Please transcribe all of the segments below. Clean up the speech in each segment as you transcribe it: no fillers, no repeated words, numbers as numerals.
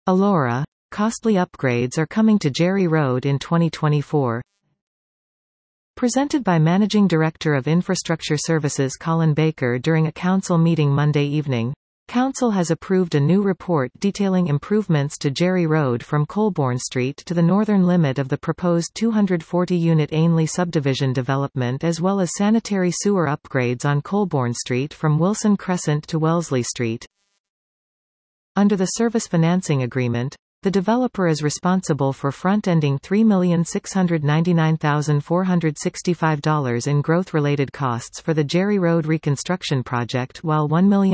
Elora. Costly upgrades are coming to Jerry Road in 2024. Presented by Managing Director of Infrastructure Services Colin Baker during a council meeting Monday evening. Council has approved a new report detailing improvements to Jerry Road from Colborne Street to the northern limit of the proposed 240-unit Ainley subdivision development, as well as sanitary sewer upgrades on Colborne Street from Wilson Crescent to Wellesley Street. Under the service financing agreement, the developer is responsible for front-ending $3,699,465 in growth-related costs for the Jerry Road reconstruction project, while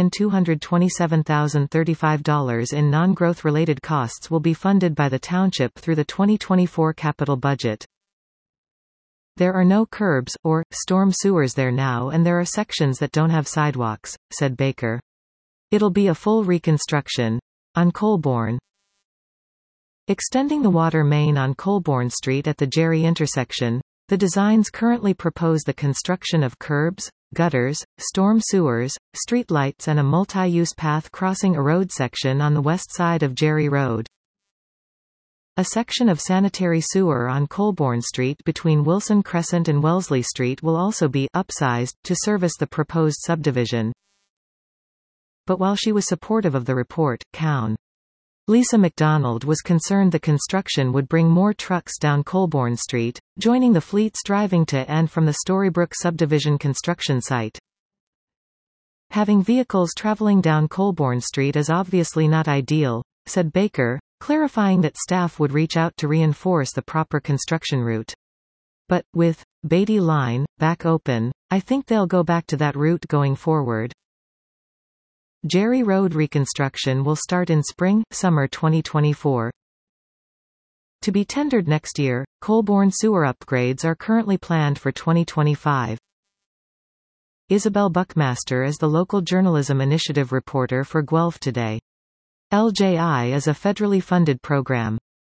$1,227,035 in non-growth-related costs will be funded by the township through the 2024 capital budget. There are no curbs, or storm sewers there now, and there are sections that don't have sidewalks, said Baker. It'll be a full reconstruction. On Colborne. Extending the water main on Colborne Street at the Jerry intersection, the designs currently propose the construction of curbs, gutters, storm sewers, street lights and a multi-use path crossing a road section on the west side of Jerry Road. A section of sanitary sewer on Colborne Street between Wilson Crescent and Wellesley Street will also be upsized to service the proposed subdivision. But while she was supportive of the report, Coun. Lisa McDonald was concerned the construction would bring more trucks down Colborne Street, joining the fleets driving to and from the Storybrooke subdivision construction site. Having vehicles traveling down Colborne Street is obviously not ideal, said Baker, clarifying that staff would reach out to reinforce the proper construction route. But, with Beatty Line back open, I think they'll go back to that route going forward. Jerry Road reconstruction will start in spring/summer 2024. To be tendered next year, Colborne sewer upgrades are currently planned for 2025. Isabel Buckmaster is the local journalism initiative reporter for Guelph Today. LJI is a federally funded program.